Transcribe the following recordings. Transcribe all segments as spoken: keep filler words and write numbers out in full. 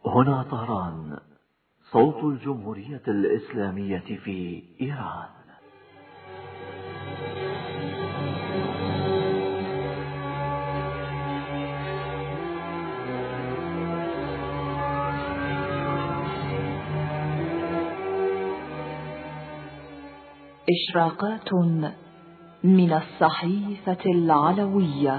هنا طهران، صوت الجمهورية الإسلامية في إيران. إشراقات من الصحيفة العلوية.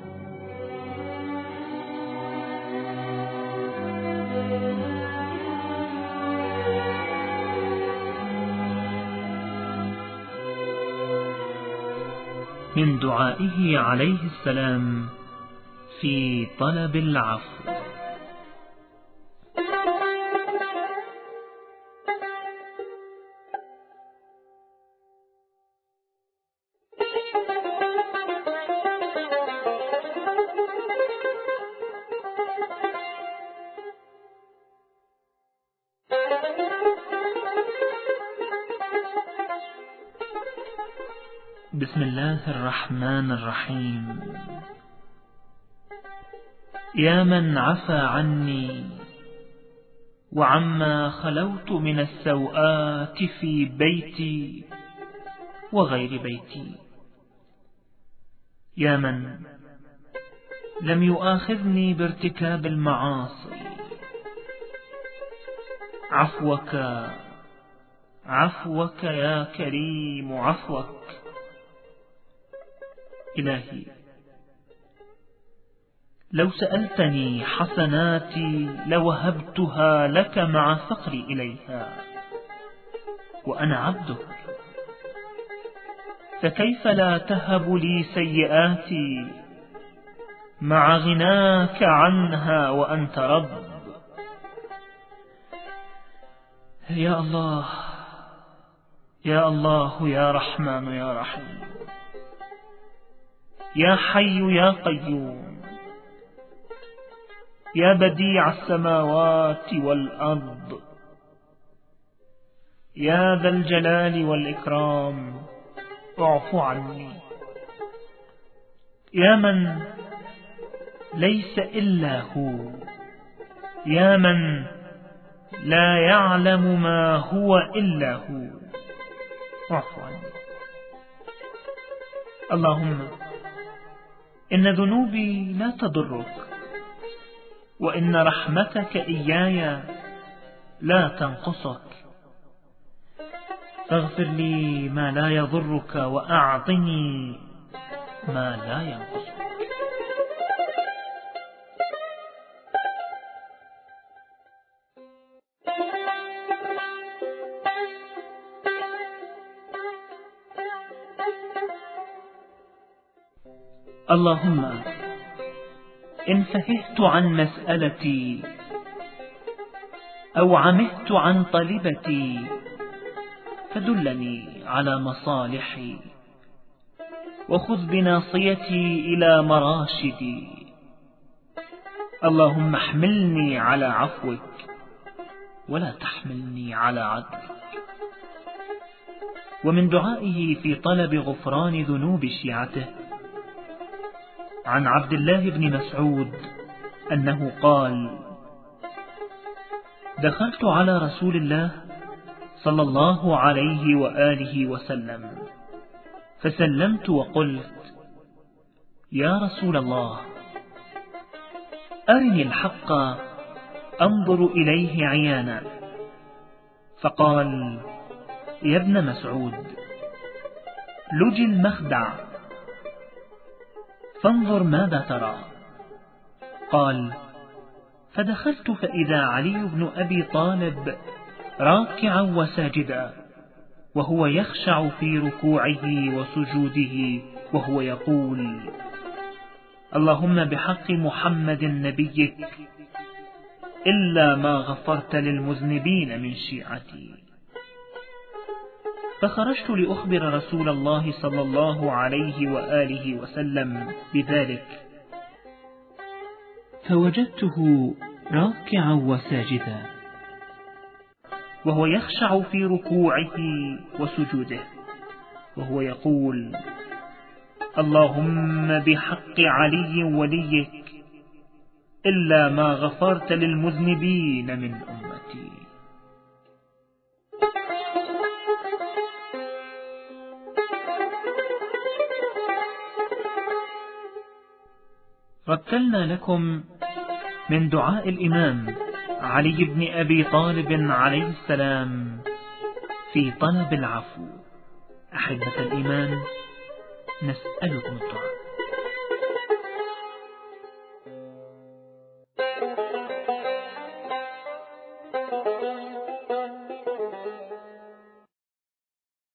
من دعائه عليه السلام في طلب العفو. بسم الله الرحمن الرحيم. يا من عفى عني وعما خلوت من السوءات في بيتي وغير بيتي، يا من لم يؤاخذني بارتكاب المعاصي، عفوك عفوك يا كريم عفوك. إلهي، لو سألتني حسناتي لوهبتها لك مع فقري إليها، وأنا عبدك، فكيف لا تهب لي سيئاتي مع غناك عنها وأنت رب؟ يا الله يا الله يا رحمن يا رحيم، يا حي يا قيوم، يا بديع السماوات والأرض، يا ذا الجلال والإكرام، اعف عني. يا من ليس إلا هو، يا من لا يعلم ما هو إلا هو، اعف عني. اللهم إن ذنوبي لا تضرك، وإن رحمتك إياي لا تنقصك، فاغفر لي ما لا يضرك وأعطني ما لا ينقصك. اللهم إن فهمت عن مسألتي أو عمهت عن طلبتي فدلني على مصالحي، وخذ بناصيتي إلى مراشدي. اللهم احملني على عفوك ولا تحملني على عدلك. ومن دعائه في طلب غفران ذنوب شيعته عن عبد الله بن مسعود أنه قال: دخلت على رسول الله صلى الله عليه وآله وسلم فسلمت وقلت: يا رسول الله، أرني الحق أنظر إليه عيانا. فقال: يا ابن مسعود، لج المخدع فانظر ماذا ترى. قال: فدخلت فإذا علي بن أبي طالب راكعا وساجدا، وهو يخشع في ركوعه وسجوده، وهو يقول: اللهم بحق محمد نبيك إلا ما غفرت للمذنبين من شيعتي. فخرجت لأخبر رسول الله صلى الله عليه وآله وسلم بذلك، فوجدته راكعا وساجدا، وهو يخشع في ركوعه وسجوده، وهو يقول: اللهم بحق علي وليك إلا ما غفرت للمذنبين من أمتي. رتلنا لكم من دعاء الإمام علي بن أبي طالب عليه السلام في طلب العفو. أحبة الإيمان، نسألكم الدعاء.